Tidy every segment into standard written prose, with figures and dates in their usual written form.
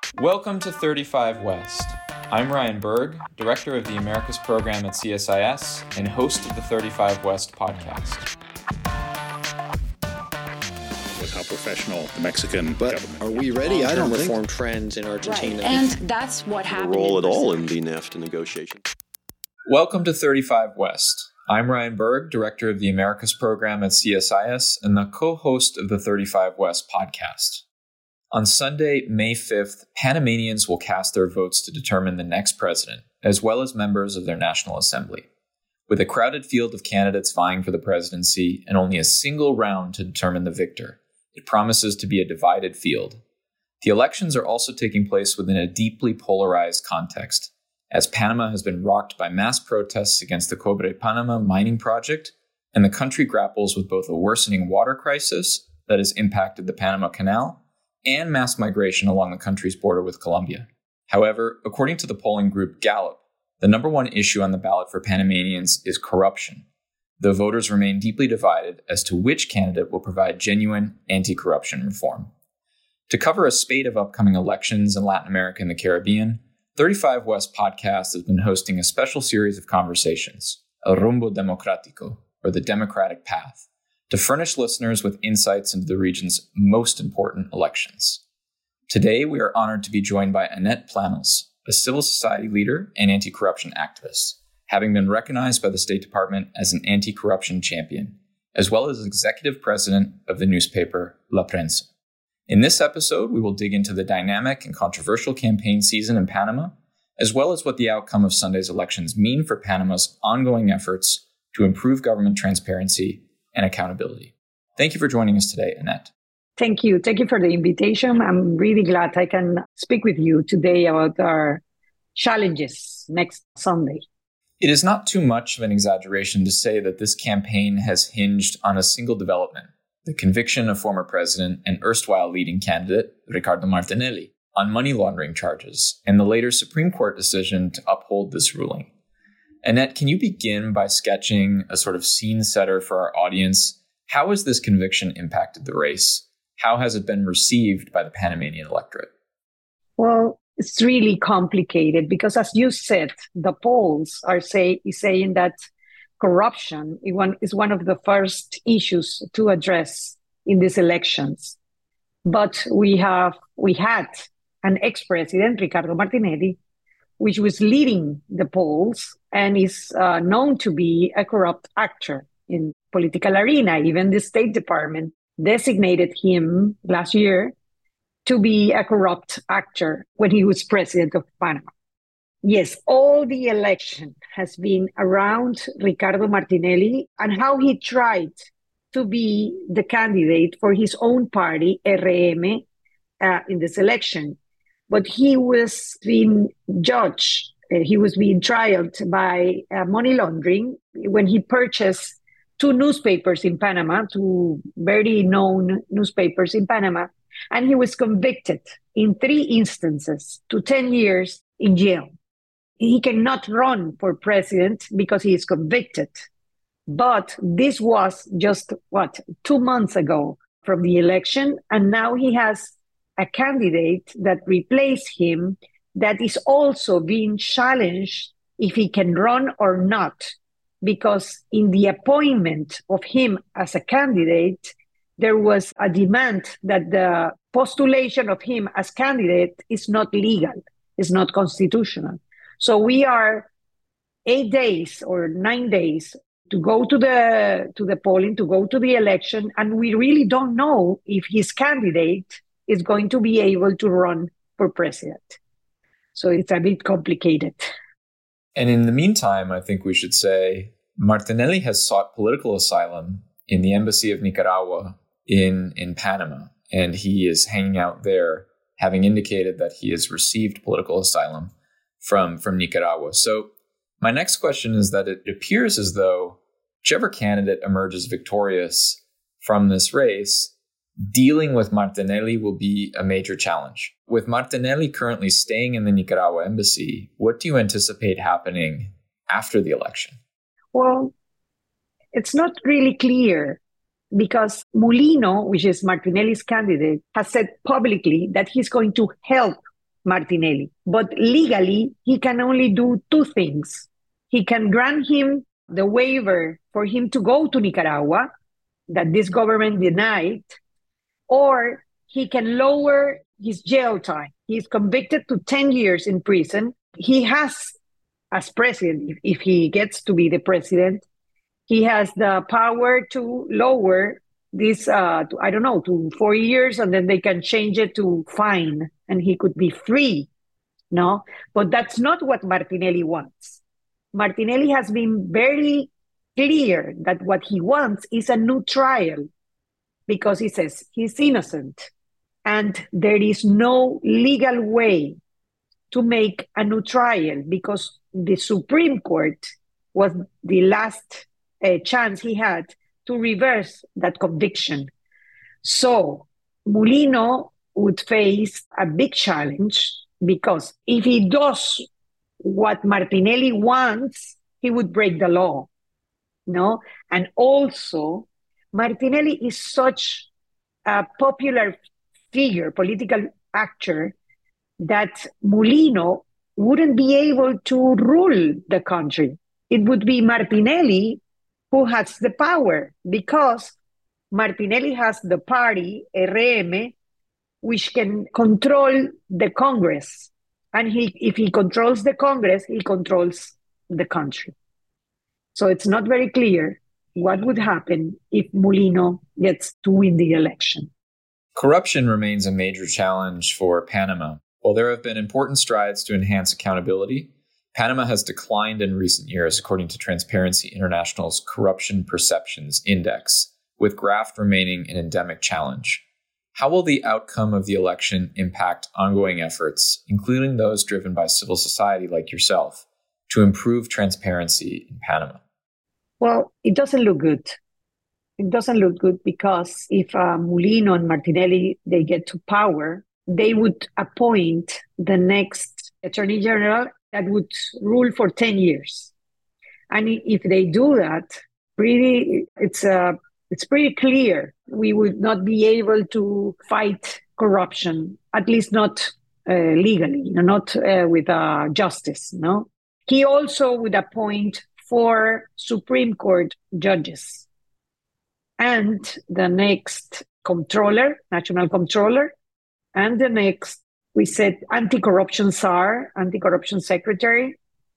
Welcome to 35 West. I'm Ryan Berg, Director of the Americas Program at CSIS and host of the 35 West podcast. With how professional the Mexican government. Are we ready? I don't reform think. trends in Argentina. Right. And that's what happened. Role at all in the NAFTA negotiations. Welcome to 35 West. I'm Ryan Berg, Director of the Americas Program at CSIS and the co-host of the 35 West podcast. On Sunday, May 5th, Panamanians will cast their votes to determine the next president, as well as members of their National Assembly. With a crowded field of candidates vying for the presidency and only a single round to determine the victor, it promises to be a divided field. The elections are also taking place within a deeply polarized context, as Panama has been rocked by mass protests against the Cobre Panama mining project, and the country grapples with both a worsening water crisis that has impacted the Panama Canal and mass migration along the country's border with Colombia. However, according to the polling group Gallup, the number one issue on the ballot for Panamanians is corruption, though voters remain deeply divided as to which candidate will provide genuine anti-corruption reform. To cover a spate of upcoming elections in Latin America and the Caribbean, 35 West Podcast has been hosting a special series of conversations, El Rumbo Democrático, or the Democratic Path, to furnish listeners with insights into the region's most important elections. Today, we are honored to be joined by Annette Planos, a civil society leader and anti-corruption activist, having been recognized by the State Department as an anti-corruption champion, as well as executive president of the newspaper La Prensa. In this episode, we will dig into the dynamic and controversial campaign season in Panama, as well as what the outcome of Sunday's elections mean for Panama's ongoing efforts to improve government transparency and accountability. Thank you for joining us today, Annette. Thank you. Thank you for the invitation. I'm really glad I can speak with you today about our challenges next Sunday. It is not too much of an exaggeration to say that this campaign has hinged on a single development, the conviction of former president and erstwhile leading candidate, Ricardo Martinelli, on money laundering charges, and the later Supreme Court decision to uphold this ruling. Annette, can you begin by sketching a sort of scene setter for our audience? How has this conviction impacted the race? How has it been received by the Panamanian electorate? Well, it's really complicated because, as you said, the polls are saying that corruption is one of the first issues to address in these elections. But we had an ex-president, Ricardo Martinelli, which was leading the polls and is known to be a corrupt actor in political arena. Even the State Department designated him last year to be a corrupt actor when he was president of Panama. Yes, all the election has been around Ricardo Martinelli and how he tried to be the candidate for his own party, RM, in this election. But he was being judged, he was being trialed by money laundering when he purchased two newspapers in Panama, two very known newspapers in Panama, and he was convicted in 3 instances to 10 years in jail. He cannot run for president because he is convicted. But this was just, 2 months ago from the election, and now he has a candidate that replaced him that is also being challenged if he can run or not, because in the appointment of him as a candidate, there was a demand that the postulation of him as candidate is not legal, is not constitutional. So we are 8 days or 9 days to go to the polling, to go to the election, and we really don't know if his candidate is going to be able to run for president. So it's a bit complicated. And in the meantime, I think we should say Martinelli has sought political asylum in the embassy of Nicaragua in Panama, and he is hanging out there, having indicated that he has received political asylum from Nicaragua. So my next question is that it appears as though whichever candidate emerges victorious from this race, dealing with Martinelli will be a major challenge. With Martinelli currently staying in the Nicaragua embassy, what do you anticipate happening after the election? Well, it's not really clear because Mulino, which is Martinelli's candidate, has said publicly that he's going to help Martinelli. But legally, he can only do two things. He can grant him the waiver for him to go to Nicaragua that this government denied, or he can lower his jail time. He's convicted to 10 years in prison. He has, as president, if he gets to be the president, he has the power to lower this, to 4 years, and then they can change it to fine, and he could be free. No, but that's not what Martinelli wants. Martinelli has been very clear that what he wants is a new trial, because he says he's innocent and there is no legal way to make a new trial, because the Supreme Court was the last chance he had to reverse that conviction. So Mulino would face a big challenge, because if he does what Martinelli wants, he would break the law. No? And also, Martinelli is such a popular figure, political actor, that Mulino wouldn't be able to rule the country. It would be Martinelli who has the power, because Martinelli has the party, RM, which can control the Congress. And if he controls the Congress, he controls the country. So it's not very clear what would happen if Mulino gets to win the election. Corruption remains a major challenge for Panama. While there have been important strides to enhance accountability, Panama has declined in recent years, according to Transparency International's Corruption Perceptions Index, with graft remaining an endemic challenge. How will the outcome of the election impact ongoing efforts, including those driven by civil society like yourself, to improve transparency in Panama? Well, it doesn't look good. It doesn't look good because if Mulino and Martinelli, they get to power, they would appoint the next attorney general that would rule for 10 years. And if they do that, it's pretty clear we would not be able to fight corruption, at least not legally, not with justice. No, he also would appoint 4 Supreme Court judges and the next comptroller, national comptroller, and the next, we said, anti-corruption czar, anti-corruption secretary.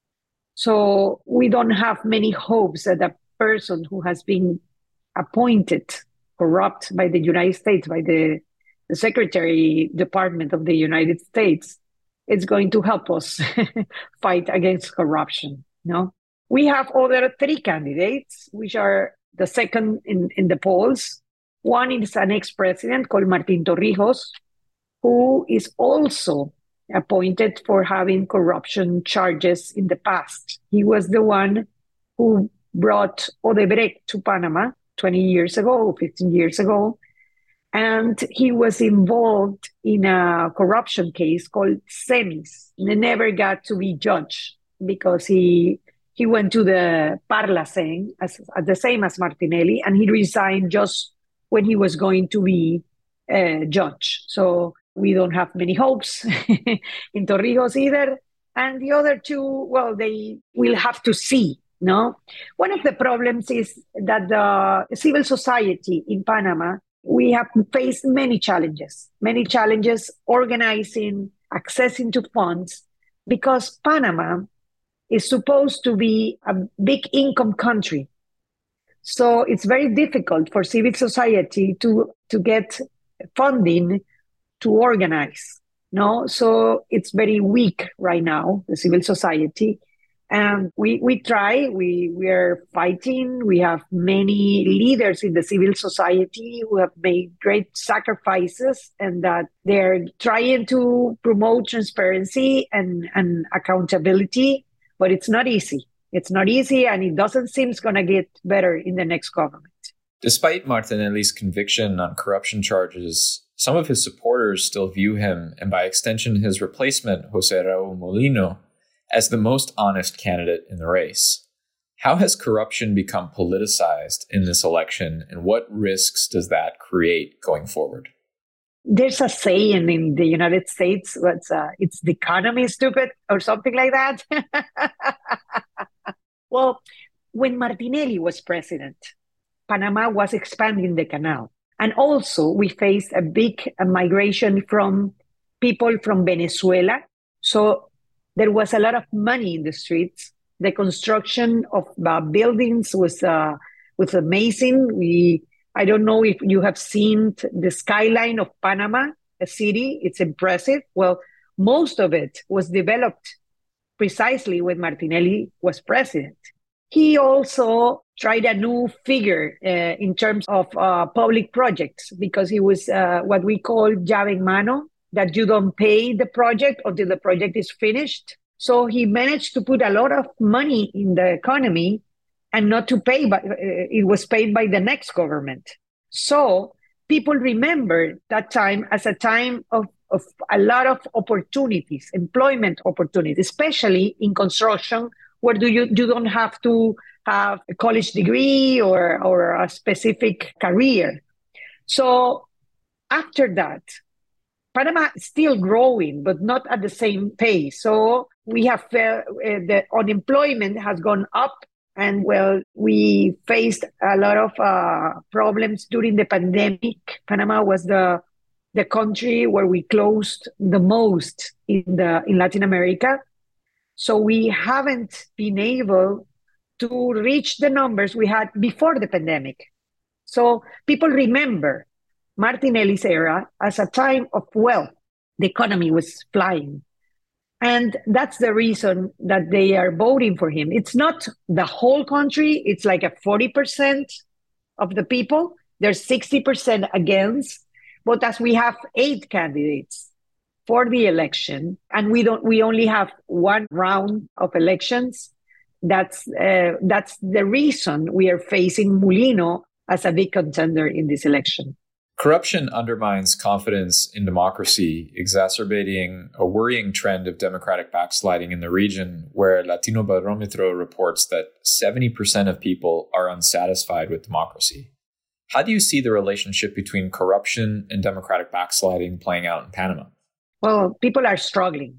So we don't have many hopes that a person who has been appointed corrupt by the United States, by the Secretary Department of the United States, is going to help us fight against corruption. No, we have other 3 candidates, which are the second in the polls. One is an ex-president called Martín Torrijos, who is also appointed for having corruption charges in the past. He was the one who brought Odebrecht to Panama 20 years ago, 15 years ago. And he was involved in a corruption case called Semis. He never got to be judged because he went to the Parlacén, as the same as Martinelli, and he resigned just when he was going to be judge. So we don't have many hopes in Torrijos either. And the other 2, well, they will have to see. No, one of the problems is that the civil society in Panama, we have faced many challenges organizing, accessing to funds, because Panama is supposed to be a big income country. So it's very difficult for civil society to get funding to organize. No, so it's very weak right now, the civil society. And we try, we are fighting. We have many leaders in the civil society who have made great sacrifices, and that they're trying to promote transparency and accountability, but it's not easy. It's not easy, and it doesn't seem it's going to get better in the next government. Despite Martinelli's conviction on corruption charges, some of his supporters still view him, and by extension his replacement, José Raúl Mulino, as the most honest candidate in the race. How has corruption become politicized in this election, and what risks does that create going forward? There's a saying in the United States, it's the economy stupid or something like that. Well, when Martinelli was president, Panama was expanding the canal. And also we faced a big migration from people from Venezuela. So there was a lot of money in the streets. The construction of buildings was amazing. I don't know if you have seen the skyline of Panama, a city. It's impressive. Well, most of it was developed precisely when Martinelli was president. He also tried a new figure in terms of public projects, because he was what we call llave en mano, that you don't pay the project until the project is finished. So he managed to put a lot of money in the economy and not to pay, but it was paid by the next government. So people remember that time as a time of a lot of opportunities, employment opportunities, especially in construction, where you don't have to have a college degree or a specific career. So after that, Panama is still growing, but not at the same pace. So we have the unemployment has gone up, and well, we faced a lot of problems during the pandemic. Panama was the country where we closed the most in Latin America. So we haven't been able to reach the numbers we had before the pandemic. So people remember Martinelli's era as a time of wealth. The economy was flying. And that's the reason that they are voting for him. It's not the whole country. It's like a 40% of the people. There's 60% against. But as we have 8 candidates for the election, and we only have one round of elections, that's the reason we are facing Mulino as a big contender in this election. Corruption undermines confidence in democracy, exacerbating a worrying trend of democratic backsliding in the region, where Latino Barometro reports that 70% of people are unsatisfied with democracy. How do you see the relationship between corruption and democratic backsliding playing out in Panama? Well, people are struggling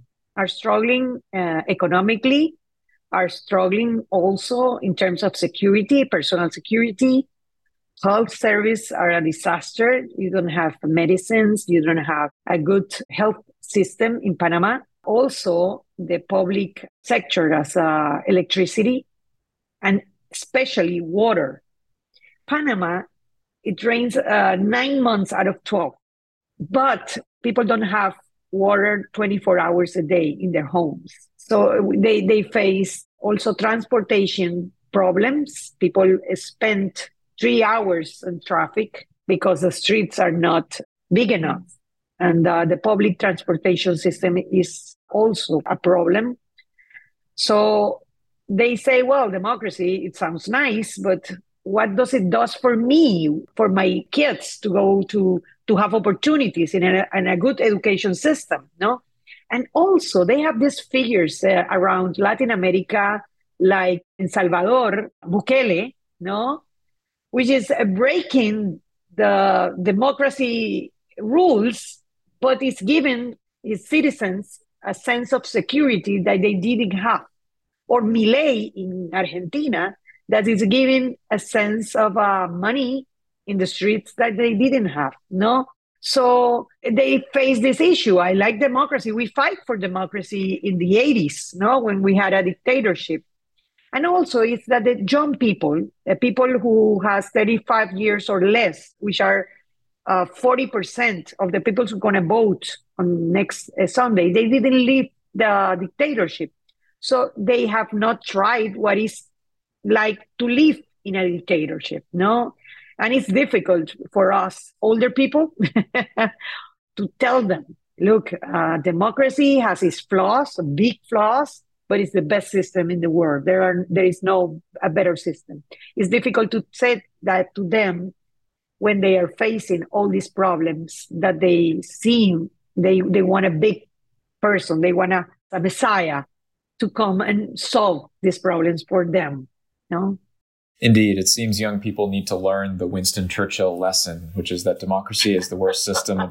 economically, are struggling also in terms of security, personal security. Health services are a disaster. You don't have medicines. You don't have a good health system in Panama. Also, the public sector has electricity and especially water. Panama, it rains 9 months out of 12, but people don't have water 24 hours a day in their homes. So they face also transportation problems. People spend 3 hours in traffic because the streets are not big enough. And the public transportation system is also a problem. So they say, well, democracy, it sounds nice, but what does it do for me, for my kids to go to have opportunities in a good education system, no? And also they have these figures around Latin America, like in Salvador, Bukele, no? Which is breaking the democracy rules, but it's giving its citizens a sense of security that they didn't have. Or Milei in Argentina, that is giving a sense of money in the streets that they didn't have, no? So they face this issue. I like democracy. We fight for democracy in the 80s, no, when we had a dictatorship. And also it's that the young people, people who has 35 years or less, which are 40% of the people who are going to vote on next Sunday, they didn't leave the dictatorship. So they have not tried what is like to live in a dictatorship, no? And it's difficult for us older people to tell them, look, democracy has its flaws, big flaws, but it's the best system in the world. There is no a better system. It's difficult to say that to them when they are facing all these problems that they see. They want a big person. They want a messiah to come and solve these problems for them. No? Indeed, it seems young people need to learn the Winston Churchill lesson, which is that democracy is the worst system of all.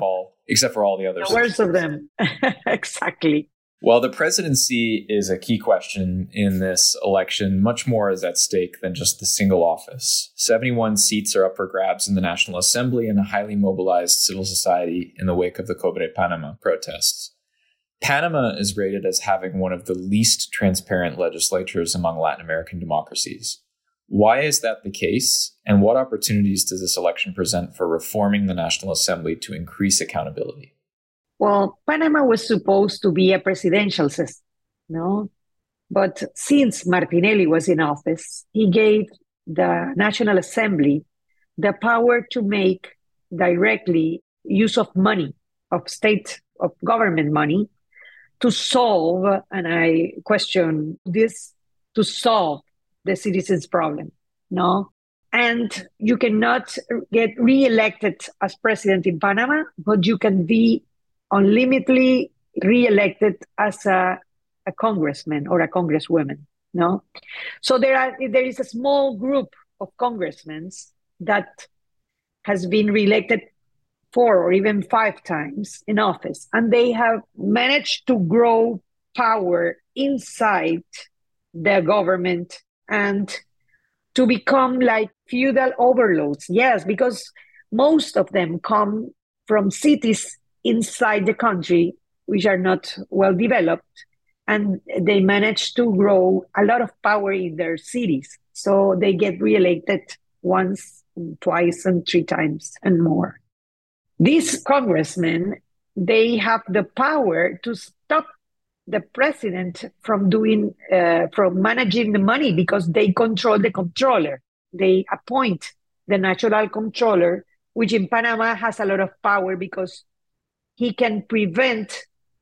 except for all the others. The worst of them. Exactly. While the presidency is a key question in this election, much more is at stake than just the single office. 71 seats are up for grabs in the National Assembly and a highly mobilized civil society in the wake of the Cobre Panama protests. Panama is rated as having one of the least transparent legislatures among Latin American democracies. Why is that the case, and what opportunities does this election present for reforming the National Assembly to increase accountability? Well, Panama was supposed to be a presidential system, no? But since Martinelli was in office, he gave the National Assembly the power to make directly use of money, of government money, to solve, and I question this, to solve the citizens' problem, no? And you cannot get re-elected as president in Panama, but you can be unlimitedly re-elected as a congressman or a congresswoman, no? So there is a small group of congressmen that has been re-elected 4 or even 5 times in office, and they have managed to grow power inside the government and to become like feudal overlords. Yes, because most of them come from cities inside the country, which are not well developed, and they manage to grow a lot of power in their cities. So they get reelected once, twice, and 3 times and more. These congressmen, they have the power to stop the president from managing the money because they control the controller. They appoint the national controller, which in Panama has a lot of power because he can prevent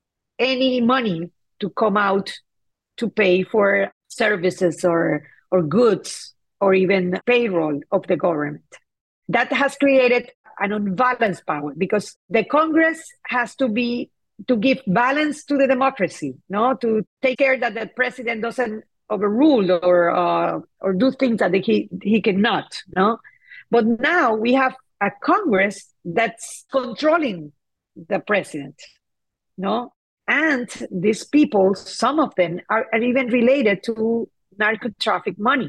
any money to come out to pay for services or goods or even payroll of the government. That has created an unbalanced power because the Congress has to give balance to the democracy, no, to take care that the president doesn't overrule or do things that he cannot, no. But now we have a Congress that's controlling the president, no? And these people, some of them are even related to narco traffic money.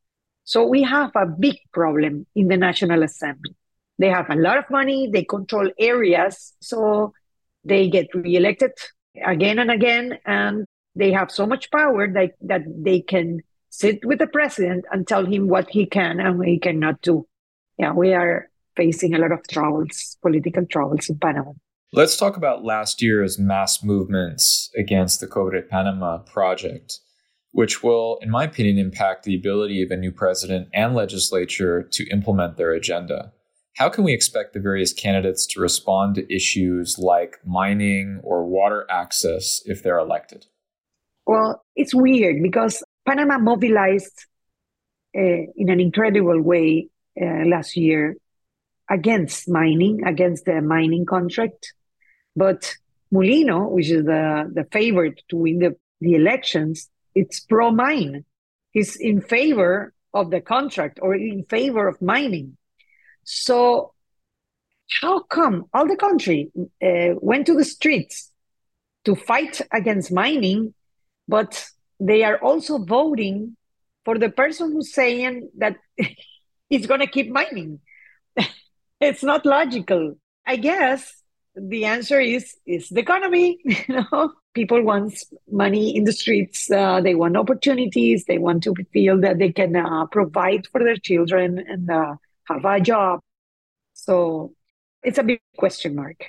So we have a big problem in the National Assembly. They have a lot of money, they control areas, so they get reelected again and again, and they have so much power that they can sit with the president and tell him what he can and what he cannot do. Yeah, we are facing a lot of troubles, political troubles in Panama. Let's talk about last year's mass movements against the Cobre Panama project, which will, in my opinion, impact the ability of a new president and legislature to implement their agenda. How can we expect the various candidates to respond to issues like mining or water access if they're elected? Well, it's weird because Panama mobilized in an incredible way last year against the mining contract. But Mulino, which is the favorite to win the elections, it's pro-mine. He's in favor of the contract or in favor of mining. So how come all the country went to the streets to fight against mining, but they are also voting for the person who's saying that he's going to keep mining? It's not logical. I guess the answer is the economy. People want money in the streets. They want opportunities. They want to feel that they can provide for their children and have a job. So it's a big question mark.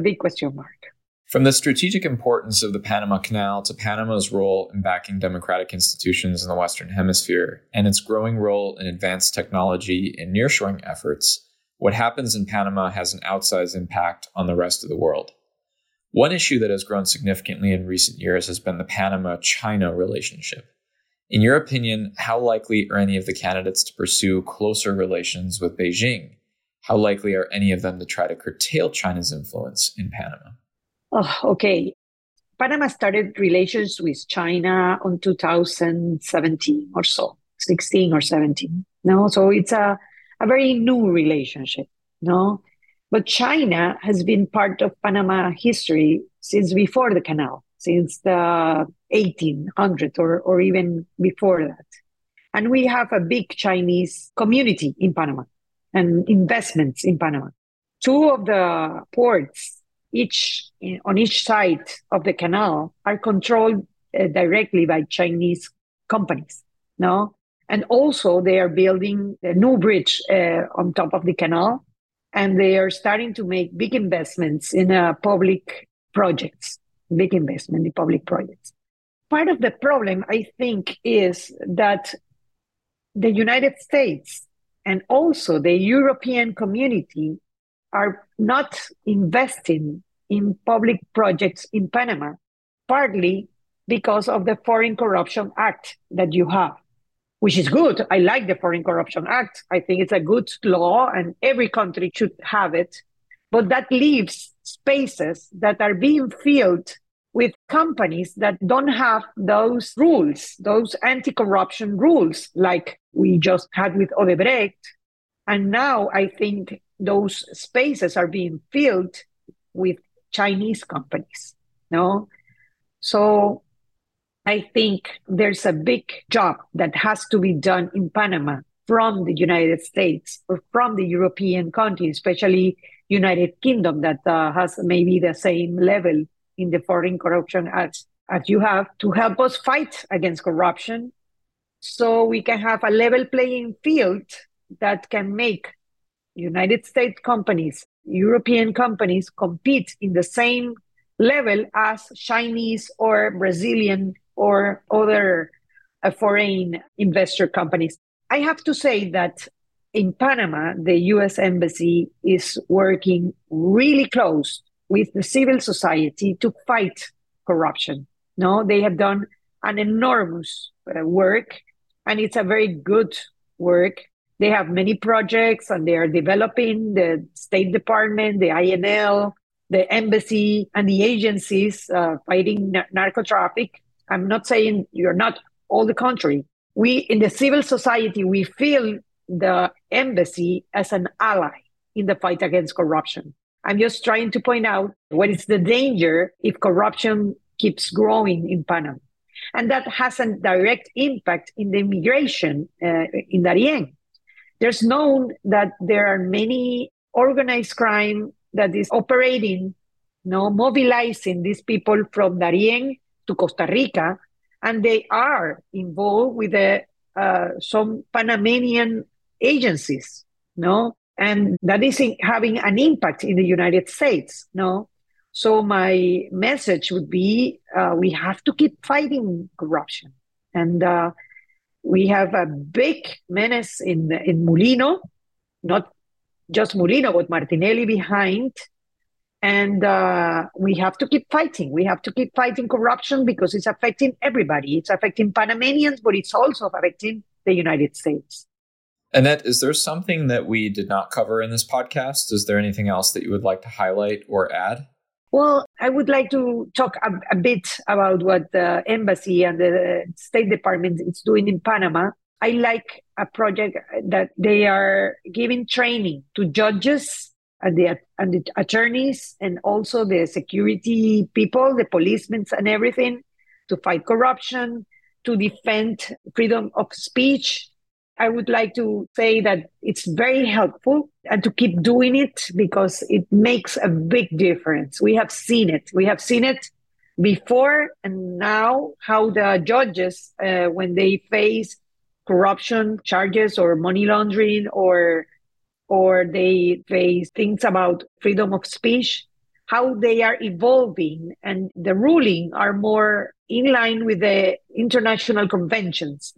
From the strategic importance of the Panama Canal to Panama's role in backing democratic institutions in the Western Hemisphere and its growing role in advanced technology and nearshoring efforts, what happens in Panama has an outsized impact on the rest of the world. One issue that has grown significantly in recent years has been the Panama-China relationship. In your opinion, how likely are any of the candidates to pursue closer relations with Beijing? How likely are any of them to try to curtail China's influence in Panama? Oh, okay. Panama started relations with China in 2017 or so, 16 or 17. No, so it's a very new relationship. No, But China has been part of Panama history since before the canal, since the 1800s or even before that. And we have a big Chinese community in Panama and investments in Panama. Two of the ports, on each side of the canal, are controlled directly by Chinese companies. No, and also they are building a new bridge on top of the canal, and they are starting to make big investments in public projects. Big investment in public projects. Part of the problem, I think, is that the United States and also the European community are not investing in public projects in Panama, partly because of the Foreign Corruption Act that you have, which is good. I like the Foreign Corruption Act. I think it's a good law and every country should have it. But that leaves spaces that are being filled with companies that don't have those rules, those anti-corruption rules, like we just had with Odebrecht. And now I think those spaces are being filled with Chinese companies. No? So I think there's a big job that has to be done in Panama from the United States or from the European countries, especially United Kingdom, that has maybe the same level in the Foreign Corruption Act as you have, to help us fight against corruption so we can have a level playing field that can make United States companies, European companies compete in the same level as Chinese or Brazilian or other foreign investor companies. I have to say that in Panama, the U.S. Embassy is working really close with the civil society to fight corruption. No, they have done an enormous work, and it's a very good work. They have many projects, and they are developing the State Department, the INL, the embassy, and the agencies fighting narco-traffic. I'm not saying you're not, all the contrary. We, in the civil society, we feel the embassy as an ally in the fight against corruption. I'm just trying to point out what is the danger if corruption keeps growing in Panama. And that has a direct impact in the immigration in Darién. There's known that there are many organized crime that is operating, mobilizing these people from Darién to Costa Rica, and they are involved with some Panamanian agencies, and that is having an impact in the United States, So my message would be, we have to keep fighting corruption. And we have a big menace in Mulino, not just Mulino, but Martinelli behind. And we have to keep fighting. We have to keep fighting corruption because it's affecting everybody. It's affecting Panamanians, but it's also affecting the United States. Annette, is there something that we did not cover in this podcast? Is there anything else that you would like to highlight or add? Well, I would like to talk a bit about what the embassy and the State Department is doing in Panama. I like a project that they are giving training to judges and the attorneys and also the security people, the policemen and everything, to fight corruption, to defend freedom of speech. I would like to say that it's very helpful and to keep doing it because it makes a big difference. We have seen it. We have seen it before and now, how the judges, when they face corruption charges or money laundering or they face things about freedom of speech, how they are evolving and the ruling are more in line with the international conventions.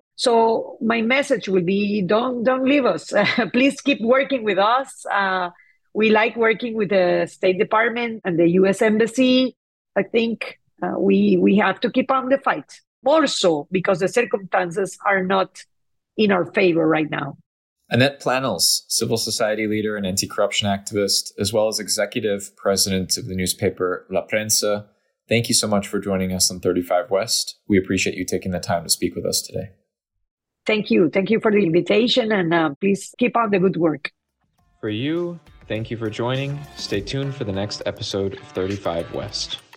So my message will be, don't leave us. Please keep working with us. We like working with the State Department and the U.S. Embassy. I think we have to keep on the fight. More so because the circumstances are not in our favor right now. Annette Planels, civil society leader and anti-corruption activist, as well as executive president of the newspaper La Prensa. Thank you so much for joining us on 35 West. We appreciate you taking the time to speak with us today. Thank you. Thank you for the invitation, and please keep on the good work. For you, Thank you for joining. Stay tuned for the next episode of 35 West.